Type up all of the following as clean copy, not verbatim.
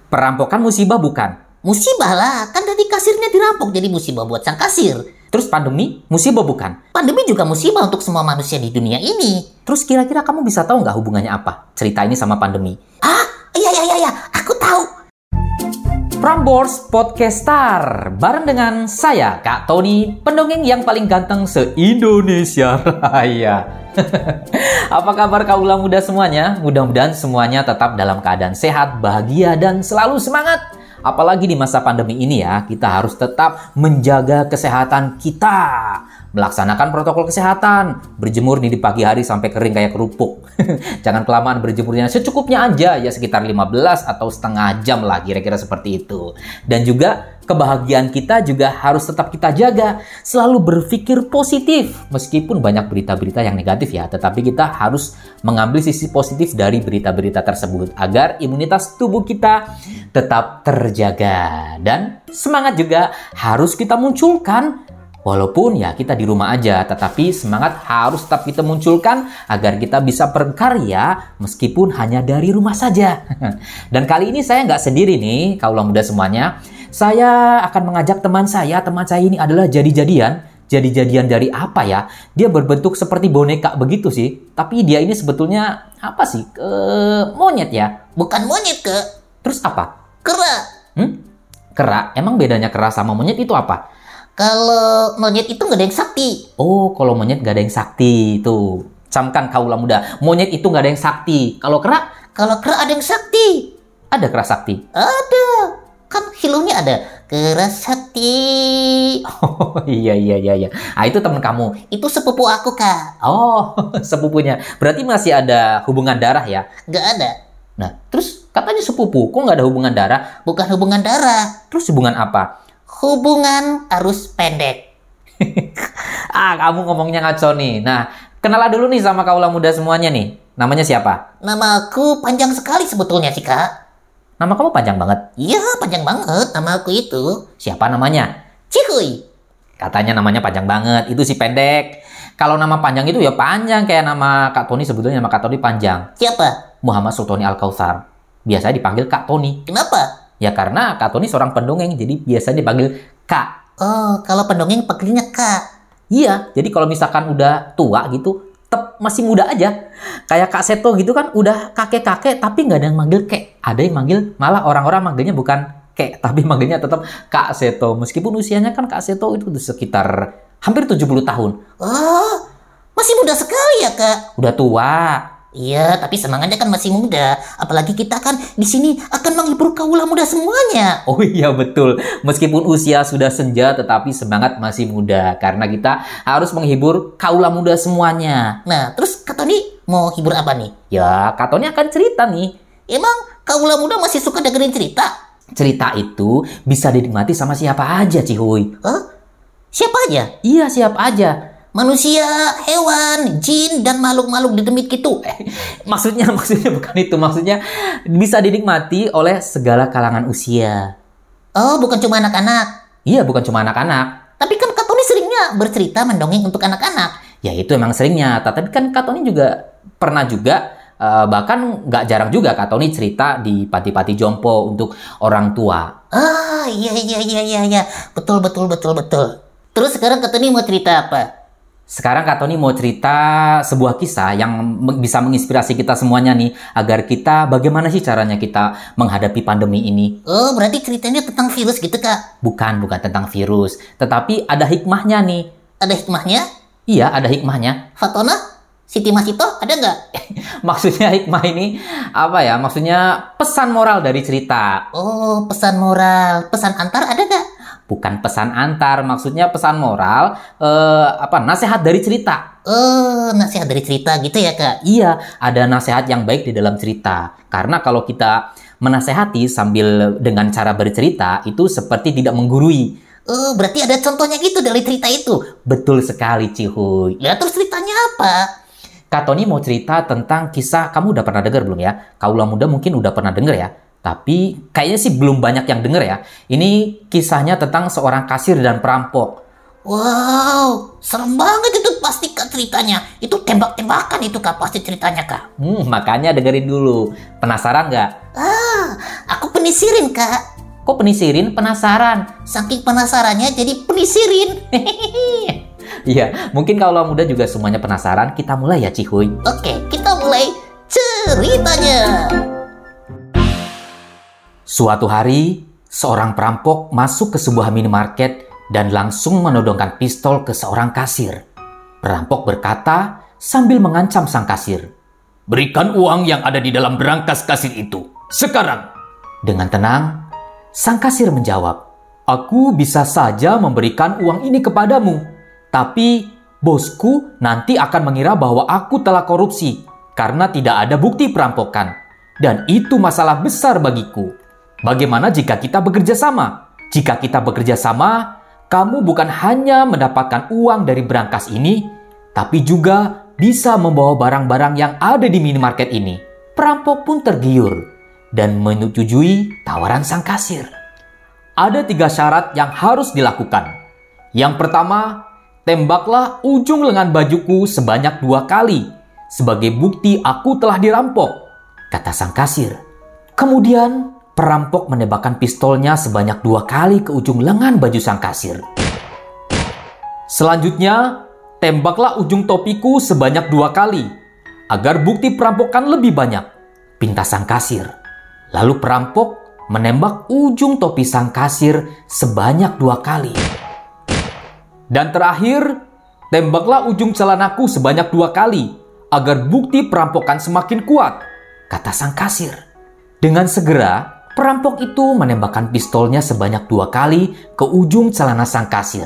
Perampokan musibah bukan? Musibah lah, kan tadi kasirnya dirampok jadi musibah buat sang kasir. Terus pandemi, musibah bukan? Pandemi juga musibah untuk semua manusia di dunia ini. Terus kira-kira kamu bisa tahu nggak hubungannya apa? Cerita ini sama pandemi. Iya, aku tahu. Prambors Podcast Star, bareng dengan saya, Kak Tony, pendongeng yang paling ganteng se-Indonesia Raya. Apa kabar kaula muda semuanya? Mudah-mudahan semuanya tetap dalam keadaan sehat, bahagia, dan selalu semangat. Apalagi di masa pandemi ini ya, kita harus tetap menjaga kesehatan kita. Melaksanakan protokol kesehatan, berjemur nih di pagi hari sampai kering kayak kerupuk. Jangan kelamaan berjemurnya, secukupnya aja ya, sekitar 15 atau setengah jam lah, kira-kira seperti itu. Dan juga kebahagiaan kita juga harus tetap kita jaga. Selalu berpikir positif, meskipun banyak berita-berita yang negatif ya, tetapi kita harus mengambil sisi positif dari berita-berita tersebut agar imunitas tubuh kita tetap terjaga. Dan semangat juga harus kita munculkan. Walaupun ya kita di rumah aja, tetapi semangat harus tetap kita munculkan agar kita bisa berkarya meskipun hanya dari rumah saja. Dan kali ini saya nggak sendiri nih, kaula muda semuanya. Saya akan mengajak teman saya ini adalah jadi-jadian. Jadi-jadian dari apa ya? Dia berbentuk seperti boneka begitu sih. Tapi dia ini sebetulnya apa sih? Monyet ya? Bukan monyet, Kak. Terus apa? Kera. Kera? Emang bedanya kera sama monyet itu apa? Kalau monyet itu nggak ada yang sakti. Oh, kalau monyet nggak ada yang sakti. Tuh, camkan kaula muda. Monyet itu nggak ada yang sakti. Kalau kera? Kalau kera ada yang sakti. Ada kera sakti? Ada. Kan filmnya ada. Kera sakti. Oh, iya. Ah, itu teman kamu? Itu sepupu aku, Kak. Oh, sepupunya. Berarti masih ada hubungan darah ya? Nggak ada. Nah, terus katanya sepupu. Kok nggak ada hubungan darah? Bukan hubungan darah. Terus hubungan apa? Hubungan arus pendek. Kamu ngomongnya ngaco nih. Nah, kenalan dulu nih sama kaula muda semuanya nih. Namanya siapa? Nama aku panjang sekali sebetulnya sih, Kak. Nama kamu panjang banget? Iya, panjang banget nama aku itu. Siapa namanya? Cihuy. Katanya namanya panjang banget. Itu sih pendek. Kalau nama panjang itu ya panjang. Kayak nama Kak Tony, sebetulnya nama Kak Tony panjang. Siapa? Muhammad Sultoni Al-Kautsar. Biasanya dipanggil Kak Tony. Kenapa? Ya karena Kak Tony seorang pendongeng, jadi biasanya dipanggil Kak. Oh, kalau pendongeng panggilnya Kak. Iya, jadi kalau misalkan udah tua gitu, tetap masih muda aja. Kayak Kak Seto gitu kan, udah kakek-kakek, tapi nggak ada yang manggil Kek. Ada yang manggil, malah orang-orang manggilnya bukan Kek, tapi manggilnya tetap Kak Seto. Meskipun usianya kan Kak Seto itu sekitar hampir 70 tahun. Oh, masih muda sekali ya, Kak? Udah tua. Iya, tapi semangatnya kan masih muda. Apalagi kita kan di sini akan menghibur kaula muda semuanya. Oh iya betul. Meskipun usia sudah senja, tetapi semangat masih muda. Karena kita harus menghibur kaula muda semuanya. Nah, terus Kak Tony mau hibur apa nih? Ya, Kak Tony akan cerita nih. Emang kaula muda masih suka dengerin cerita? Cerita itu bisa dinikmati sama siapa aja, Cihuy. Hah? Siapa aja? Iya, siapa aja. Manusia, hewan, jin, dan makhluk-makhluk di demit gitu. Maksudnya bukan itu. Maksudnya bisa dinikmati oleh segala kalangan usia. Oh, bukan cuma anak-anak? Iya, bukan cuma anak-anak. Tapi kan Kak Tony seringnya bercerita mendongeng untuk anak-anak. Ya, itu emang seringnya. Tapi kan Kak Tony juga pernah juga, bahkan nggak jarang juga Kak Tony cerita di panti-panti jompo untuk orang tua. Ah, iya. Betul. Terus sekarang Kak Tony mau cerita apa? Sekarang Kak Tony mau cerita sebuah kisah yang bisa menginspirasi kita semuanya nih, agar kita bagaimana sih caranya kita menghadapi pandemi ini. Oh, berarti ceritanya tentang virus gitu, Kak? Bukan tentang virus, tetapi ada hikmahnya nih. Ada hikmahnya? Iya, ada hikmahnya. Fatona? Siti Masito ada nggak? Maksudnya hikmah ini apa ya? Maksudnya pesan moral dari cerita. Oh, pesan moral. Pesan antar ada nggak? Bukan pesan antar, maksudnya pesan moral, nasihat dari cerita. Oh, nasihat dari cerita gitu ya, Kak? Iya, ada nasihat yang baik di dalam cerita. Karena kalau kita menasehati sambil dengan cara bercerita, itu seperti tidak menggurui. Oh, berarti ada contohnya gitu dari cerita itu? Betul sekali, Cihuy. Ya, terus ceritanya apa? Kak Tony mau cerita tentang kisah, kamu udah pernah dengar belum ya? Kaula muda mungkin udah pernah dengar ya? Tapi kayaknya sih belum banyak yang denger ya. Ini kisahnya tentang seorang kasir dan perampok. Wow, serem banget itu pasti Kak ceritanya. Itu tembak-tembakan itu Kak pasti ceritanya Kak. Makanya dengerin dulu. Penasaran nggak? Aku penisirin Kak. Kok penisirin? Penasaran? Saking penasarannya jadi penisirin. Iya, mungkin kalau muda juga semuanya penasaran. Kita mulai ya, Cihuy. Oke, kita mulai ceritanya. Suatu hari, seorang perampok masuk ke sebuah minimarket dan langsung menodongkan pistol ke seorang kasir. Perampok berkata sambil mengancam sang kasir, "Berikan uang yang ada di dalam berangkas kasir itu, sekarang." Dengan tenang, sang kasir menjawab, "Aku bisa saja memberikan uang ini kepadamu, tapi bosku nanti akan mengira bahwa aku telah korupsi karena tidak ada bukti perampokan. Dan itu masalah besar bagiku. Bagaimana jika kita bekerja sama? Jika kita bekerja sama, kamu bukan hanya mendapatkan uang dari berangkas ini, tapi juga bisa membawa barang-barang yang ada di minimarket ini." Perampok pun tergiur dan menyetujui tawaran sang kasir. Ada 3 syarat yang harus dilakukan. Yang pertama, tembaklah ujung lengan bajuku sebanyak 2 kali sebagai bukti aku telah dirampok, kata sang kasir. Kemudian, perampok menembakkan pistolnya sebanyak 2 kali ke ujung lengan baju sang kasir. Selanjutnya, tembaklah ujung topiku sebanyak 2 kali agar bukti perampokan lebih banyak, pinta sang kasir. Lalu perampok menembak ujung topi sang kasir sebanyak 2 kali. Dan terakhir, tembaklah ujung celanaku sebanyak 2 kali agar bukti perampokan semakin kuat, kata sang kasir. Dengan segera, perampok itu menembakkan pistolnya sebanyak 2 kali ke ujung celana sang kasir.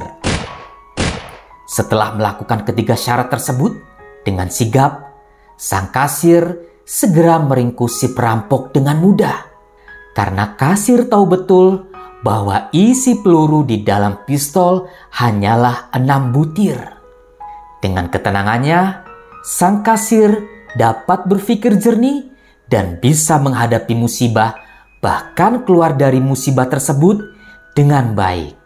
Setelah melakukan ketiga syarat tersebut, dengan sigap, sang kasir segera meringkus si perampok dengan mudah. Karena kasir tahu betul bahwa isi peluru di dalam pistol hanyalah 6 butir. Dengan ketenangannya, sang kasir dapat berpikir jernih dan bisa menghadapi musibah, bahkan keluar dari musibah tersebut dengan baik.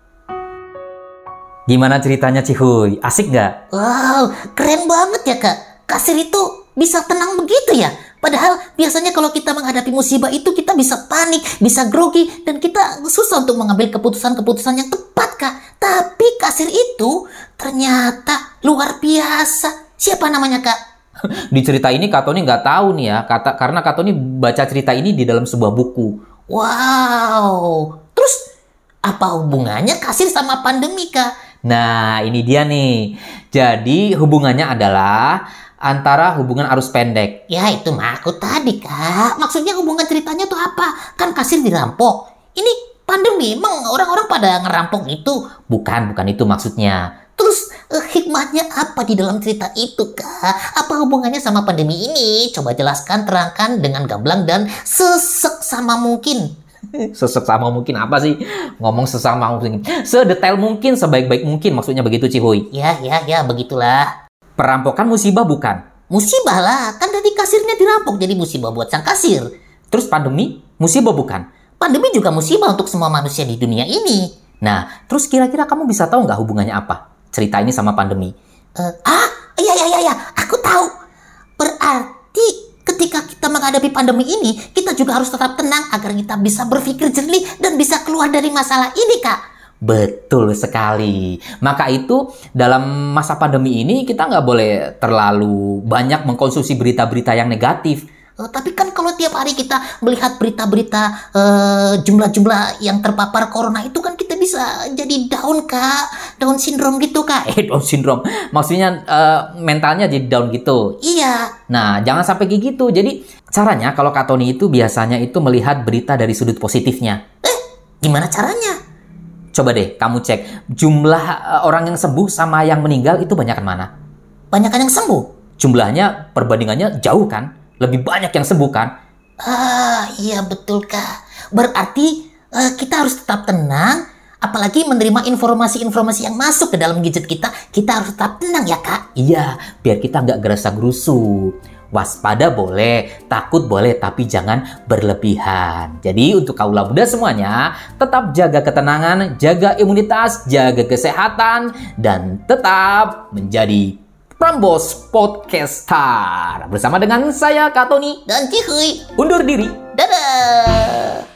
Gimana ceritanya, Cihuy? Asik nggak? Wow, keren banget ya Kak. Kasir itu bisa tenang begitu ya. Padahal biasanya kalau kita menghadapi musibah itu kita bisa panik, bisa grogi, dan kita susah untuk mengambil keputusan-keputusan yang tepat Kak. Tapi kasir itu ternyata luar biasa. Siapa namanya Kak? Di cerita ini Kak Tony nggak tahu nih ya, karena Kak Tony baca cerita ini di dalam sebuah buku. Wow, terus apa hubungannya kasir sama pandemi Kak? Nah, ini dia nih. Jadi hubungannya adalah antara hubungan arus pendek. Ya itu mah aku tadi Kak. Maksudnya hubungan ceritanya tuh apa? Kan kasir dirampok. Ini pandemi, emang orang-orang pada ngerampok itu? Bukan itu maksudnya. Terus hikmahnya apa di dalam cerita itu Kak? Apa hubungannya sama pandemi ini? Coba jelaskan, terangkan dengan gamblang dan seseksama mungkin. Seseksama mungkin apa sih? Ngomong sesama mungkin. Sedetail mungkin, sebaik-baik mungkin, maksudnya begitu Cihuy. Ya, begitulah. Perampokan musibah bukan? Musibah lah, kan tadi kasirnya dirampok jadi musibah buat sang kasir. Terus pandemi musibah bukan? Pandemi juga musibah untuk semua manusia di dunia ini. Nah, terus kira-kira kamu bisa tahu nggak hubungannya apa? Cerita ini sama pandemi. Iya, aku tahu. Berarti ketika kita menghadapi pandemi ini, kita juga harus tetap tenang agar kita bisa berpikir jernih dan bisa keluar dari masalah ini, Kak. Betul sekali. Maka itu dalam masa pandemi ini kita nggak boleh terlalu banyak mengkonsumsi berita-berita yang negatif. Tapi kan kalau tiap hari kita melihat berita-berita jumlah-jumlah yang terpapar corona itu kan kita bisa jadi down Kak. Down syndrome gitu Kak. Down syndrome. Maksudnya mentalnya jadi down gitu. Iya. Nah jangan sampai kayak gitu. Jadi caranya kalau Kak Tony itu biasanya itu melihat berita dari sudut positifnya. Gimana caranya? Coba deh kamu cek jumlah orang yang sembuh sama yang meninggal itu banyakan mana? Banyakan yang sembuh? Jumlahnya perbandingannya jauh kan? Lebih banyak yang sembuh kan? Iya betul Kak. Berarti kita harus tetap tenang. Apalagi menerima informasi-informasi yang masuk ke dalam gadget kita. Kita harus tetap tenang ya Kak? Iya, biar kita nggak gerasa gerusu. waspada boleh, takut boleh, tapi jangan berlebihan. Jadi untuk kaula muda semuanya, tetap jaga ketenangan, jaga imunitas, jaga kesehatan, dan tetap menjadi Prambors Podcaster. Bersama dengan saya, Kak Tony. Dan Cihuy. Undur diri. Dadah.